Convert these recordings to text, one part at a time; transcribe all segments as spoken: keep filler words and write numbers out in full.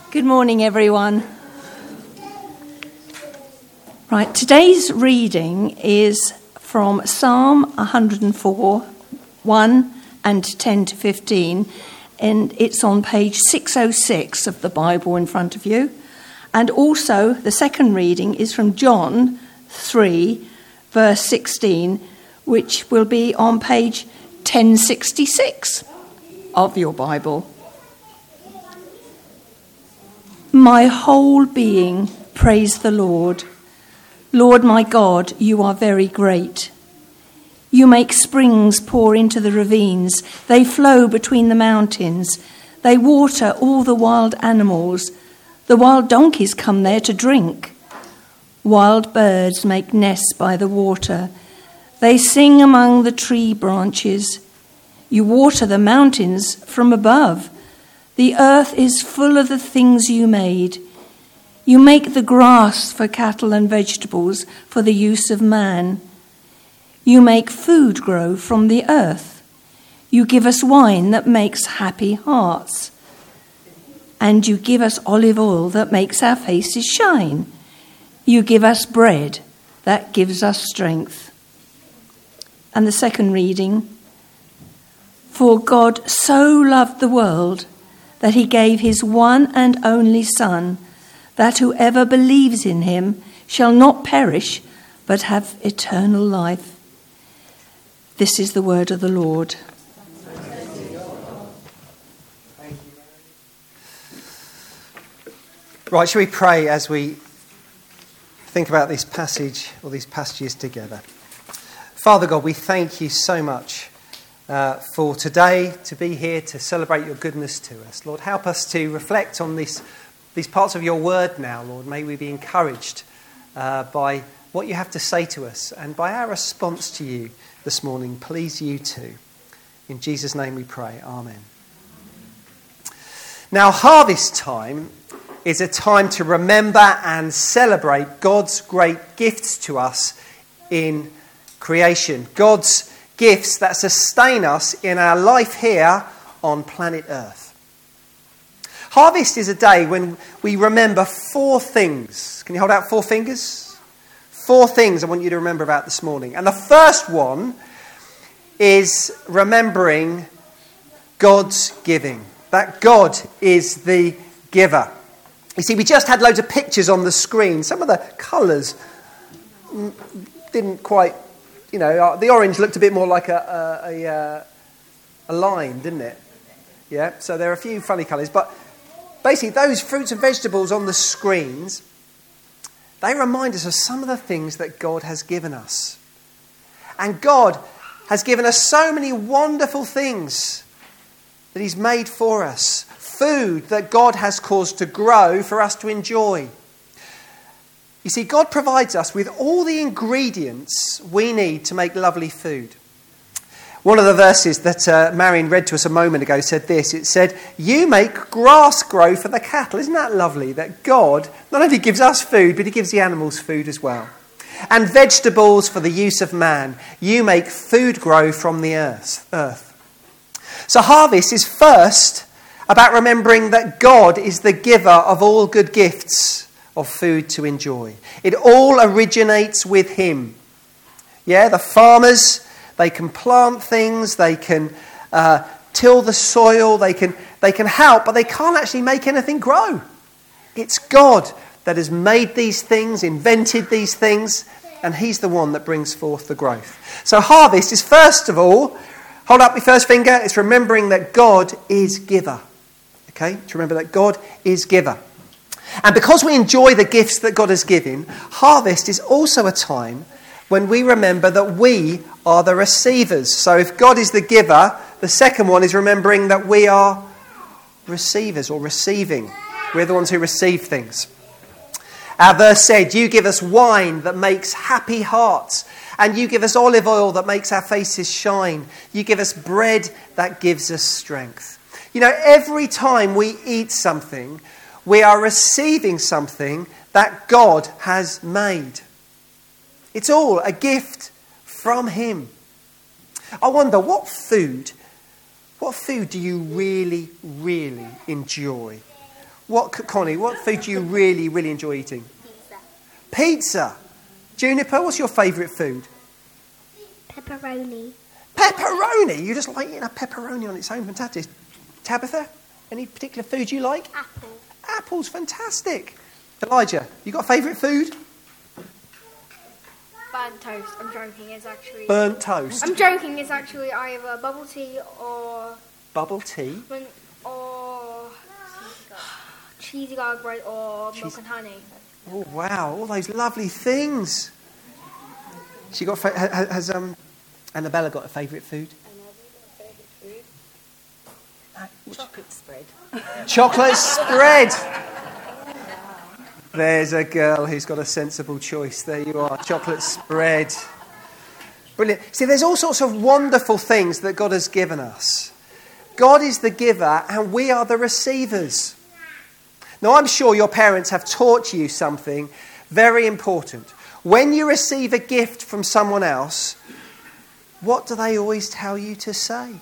Good morning, everyone. Right, today's reading is from Psalm one hundred four, one and ten to fifteen, and it's on page six oh six of the Bible in front of you. And also, the second reading is from John three, verse sixteen, which will be on page ten sixty-six of your Bible. My whole being, praise the Lord. Lord my God, you are very great. You make springs pour into the ravines. They flow between the mountains. They water all the wild animals. The wild donkeys come there to drink. Wild birds make nests by the water. They sing among the tree branches. You water the mountains from above. The earth is full of the things you made. You make the grass for cattle and vegetables for the use of man. You make food grow from the earth. You give us wine that makes happy hearts. And you give us olive oil that makes our faces shine. You give us bread that gives us strength. And the second reading. For God so loved the world that he gave his one and only Son, that whoever believes in him shall not perish, but have eternal life. This is the word of the Lord. Right, shall we pray as we think about this passage, or these passages together? Father God, we thank you so much Uh, for today, to be here to celebrate your goodness to us. Lord, help us to reflect on this, these parts of your word now, Lord. May we be encouraged uh, by what you have to say to us and by our response to you this morning. Please you too. In Jesus' name we pray. Amen. Now, harvest time is a time to remember and celebrate God's great gifts to us in creation. God's gifts that sustain us in our life here on planet Earth. Harvest is a day when we remember four things. Can you hold out four fingers? Four things I want you to remember about this morning. And the first one is remembering God's giving. That God is the giver. You see, we just had loads of pictures on the screen. Some of the colours didn't quite... You know, the orange looked a bit more like a, a, a, a line, didn't it? Yeah, so there are a few funny colours. But basically, those fruits and vegetables on the screens, they remind us of some of the things that God has given us. And God has given us so many wonderful things that he's made for us. Food that God has caused to grow for us to enjoy. You see, God provides us with all the ingredients we need to make lovely food. One of the verses that uh, Marion read to us a moment ago said this. It said, you make grass grow for the cattle. Isn't that lovely? That God not only gives us food, but he gives the animals food as well. And vegetables for the use of man. You make food grow from the earth. earth. So harvest is first about remembering that God is the giver of all good gifts of food to enjoy. It all originates with him. Yeah, the farmers, they can plant things, they can uh, till the soil, they can they can help, but they can't actually make anything grow. It's God that has made these things, invented these things, and he's the one that brings forth the growth. So harvest is first of all, hold up your first finger, it's remembering that God is giver. Okay, to remember that God is giver. And because we enjoy the gifts that God has given, harvest is also a time when we remember that we are the receivers. So if God is the giver, the second one is remembering that we are receivers or receiving. We're the ones who receive things. Our verse said, you give us wine that makes happy hearts, and you give us olive oil that makes our faces shine. You give us bread that gives us strength. You know, every time we eat something, we are receiving something that God has made. It's all a gift from him. I wonder, what food, what food do you really, really enjoy? What, Connie, what food do you really, really enjoy eating? Pizza. Pizza. Juniper, what's your favourite food? Pepperoni. Pepperoni? You just like eating a pepperoni on its own? Fantastic. Tabitha, any particular food you like? Apple. Apples, fantastic. Elijah, you got a favourite food? Burnt toast. I'm joking. It's actually. Burnt toast. I'm joking. It's actually either bubble tea or Bubble tea. or cheesy garlic bread or Cheese- milk and honey. Oh, wow, all those lovely things. She got fa- ha- has um, Annabella got a favourite food? Chocolate spread. Chocolate spread. There's a girl who's got a sensible choice. There you are, chocolate spread. Brilliant. See, there's all sorts of wonderful things that God has given us. God is the giver and we are the receivers. Now, I'm sure your parents have taught you something very important. When you receive a gift from someone else, what do they always tell you to say?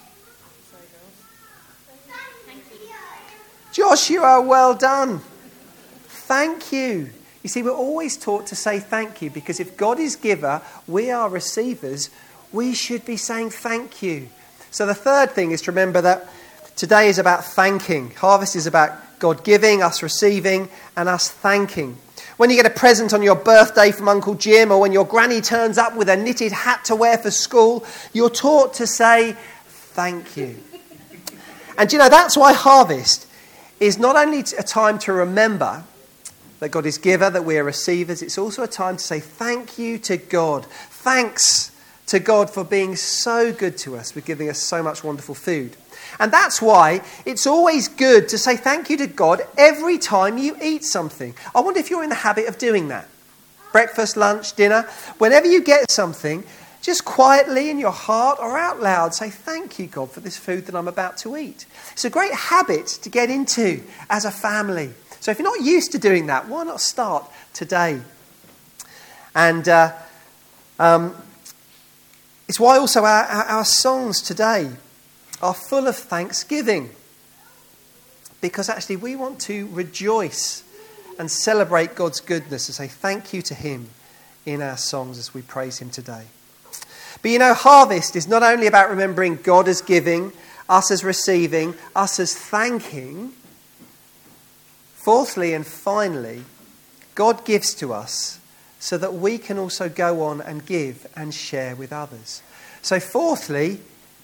Joshua, well done. Thank you. You see, we're always taught to say thank you because if God is giver, we are receivers, we should be saying thank you. So the third thing is to remember that today is about thanking. Harvest is about God giving, us receiving, and us thanking. When you get a present on your birthday from Uncle Jim or when your granny turns up with a knitted hat to wear for school, you're taught to say thank you. And you know, that's why Harvest is not only a time to remember that God is giver, that we are receivers, it's also a time to say thank you to God. Thanks to God for being so good to us, for giving us so much wonderful food. And that's why it's always good to say thank you to God every time you eat something. I wonder if you're in the habit of doing that. Breakfast, lunch, dinner, whenever you get something, just quietly in your heart or out loud say thank you, God, for this food that I'm about to eat. It's a great habit to get into as a family. So if you're not used to doing that, why not start today? And uh, um, it's why also our, our, our songs today are full of thanksgiving. Because actually we want to rejoice and celebrate God's goodness and say thank you to him in our songs as we praise him today. But you know, Harvest is not only about remembering God as giving, us as receiving, us as thanking. Fourthly and finally, God gives to us so that we can also go on and give and share with others. So fourthly,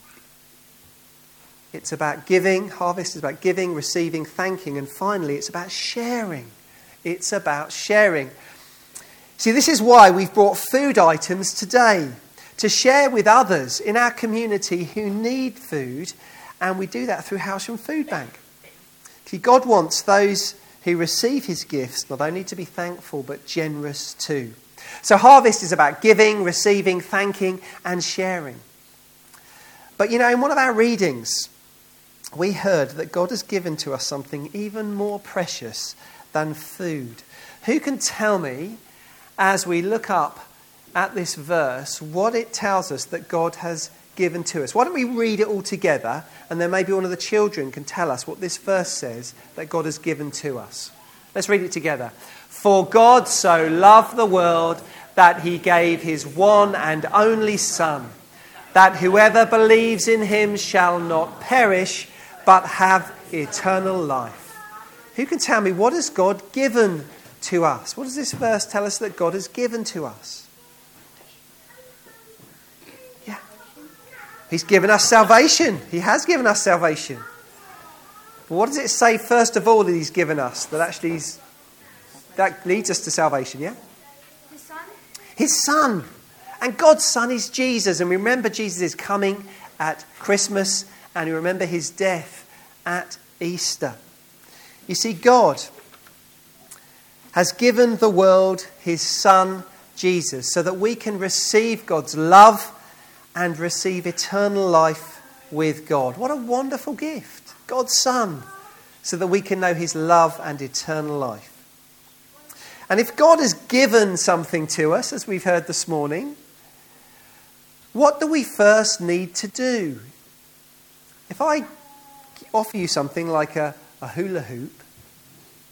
it's about giving. Harvest is about giving, receiving, thanking. And finally, it's about sharing. It's about sharing. See, this is why we've brought food items today, to share with others in our community who need food. And we do that through Howsham Food Bank. See, God wants those who receive his gifts not only to be thankful, but generous too. So Harvest is about giving, receiving, thanking, and sharing. But you know, in one of our readings, we heard that God has given to us something even more precious than food. Who can tell me, as we look up at this verse, what it tells us that God has given to us? Why don't we read it all together, and then maybe one of the children can tell us what this verse says that God has given to us. Let's read it together. For God so loved the world that he gave his one and only Son, that whoever believes in him shall not perish, but have eternal life. Who can tell me, what has God given to us? What does this verse tell us that God has given to us? Yeah. He's given us salvation. He has given us salvation. But what does it say first of all that he's given us that actually he's, that leads us to salvation, yeah? His son? His Son. And God's Son is Jesus. And we remember Jesus is coming at Christmas, and we remember his death at Easter. You see, God has given the world his Son, Jesus, so that we can receive God's love and receive eternal life with God. What a wonderful gift. God's Son, so that we can know his love and eternal life. And if God has given something to us, as we've heard this morning, what do we first need to do? If I offer you something like a, a hula hoop,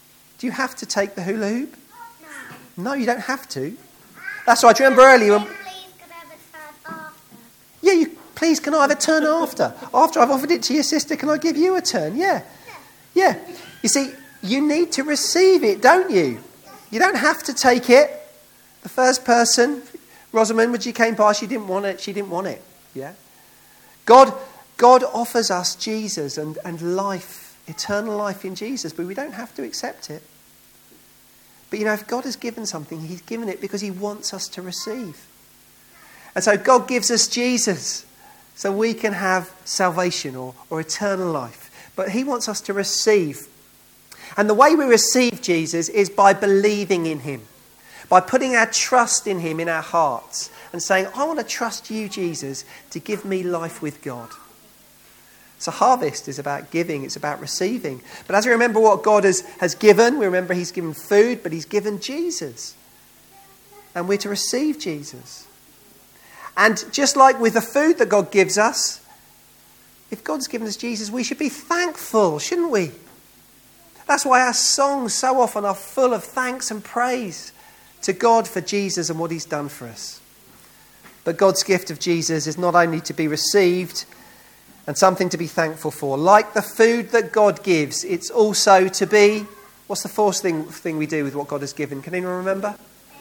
Do you have to take the hula hoop? No. No, you don't have to. That's right. Do you remember earlier when... Please, can I have a turn after? Yeah, you, please, can I have a turn after? After I've offered it to your sister, can I give you a turn? Yeah. Yeah. You see, you need to receive it, don't you? You don't have to take it. The first person, Rosamond, when she came by, she didn't want it. She didn't want it. Yeah. God, God offers us Jesus and, and life, eternal life in Jesus, but we don't have to accept it. But you know, if God has given something, he's given it because he wants us to receive. And so God gives us Jesus so we can have salvation or, or eternal life. But he wants us to receive. And the way we receive Jesus is by believing in him, by putting our trust in him in our hearts and saying, I want to trust you, Jesus, to give me life with God. So harvest is about giving, it's about receiving. But as we remember what God has, has given, we remember he's given food, but he's given Jesus. And we're to receive Jesus. And just like with the food that God gives us, if God's given us Jesus, we should be thankful, shouldn't we? That's why our songs so often are full of thanks and praise to God for Jesus and what he's done for us. But God's gift of Jesus is not only to be received and something to be thankful for. Like the food that God gives, it's also to be... What's the fourth thing, thing we do with what God has given? Can anyone remember?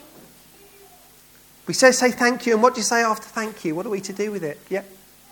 We say, say thank you, and what do you say after thank you? What are we to do with it? Yeah.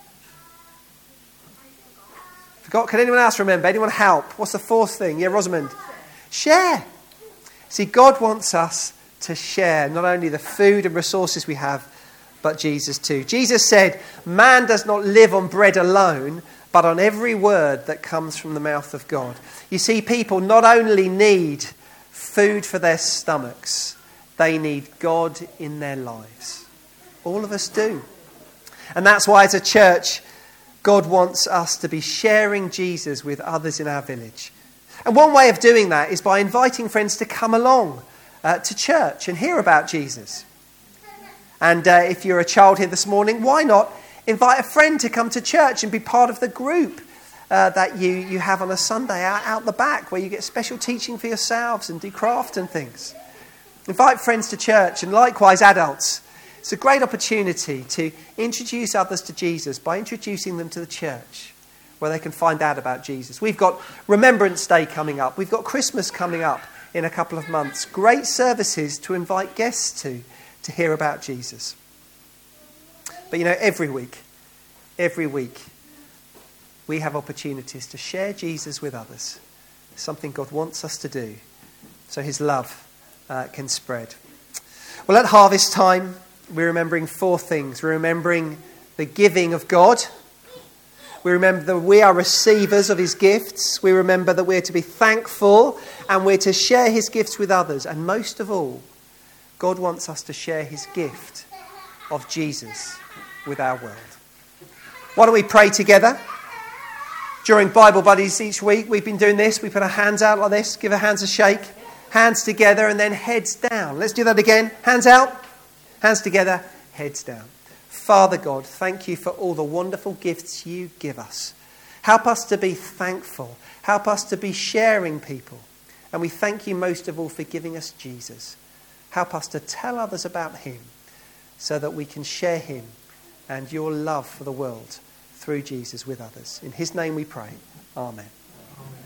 Forgot? Can anyone else remember? Anyone help? What's the fourth thing? Yeah, Rosamond. Share. See, God wants us to share not only the food and resources we have, but Jesus too. Jesus said, man does not live on bread alone, but on every word that comes from the mouth of God. You see, people not only need food for their stomachs, they need God in their lives. All of us do. And that's why as a church, God wants us to be sharing Jesus with others in our village. And one way of doing that is by inviting friends to come along uh, to church and hear about Jesus. And uh, if you're a child here this morning, why not invite a friend to come to church and be part of the group uh, that you, you have on a Sunday out, out the back where you get special teaching for yourselves and do craft and things. Invite friends to church, and likewise adults. It's a great opportunity to introduce others to Jesus by introducing them to the church where they can find out about Jesus. We've got Remembrance Day coming up. We've got Christmas coming up in a couple of months. Great services to invite guests to. to hear about Jesus. But you know, every week, every week, we have opportunities to share Jesus with others. It's something God wants us to do so his love uh, can spread. Well, at harvest time, we're remembering four things. We're remembering the giving of God. We remember that we are receivers of his gifts. We remember that we're to be thankful and we're to share his gifts with others. And most of all, God wants us to share his gift of Jesus with our world. Why don't we pray together? During Bible Buddies each week, we've been doing this. We put our hands out like this, give our hands a shake, hands together, and then heads down. Let's do that again. Hands out, hands together, heads down. Father God, thank you for all the wonderful gifts you give us. Help us to be thankful. Help us to be sharing people. And we thank you most of all for giving us Jesus. Help us to tell others about him so that we can share him and your love for the world through Jesus with others. In his name we pray. Amen.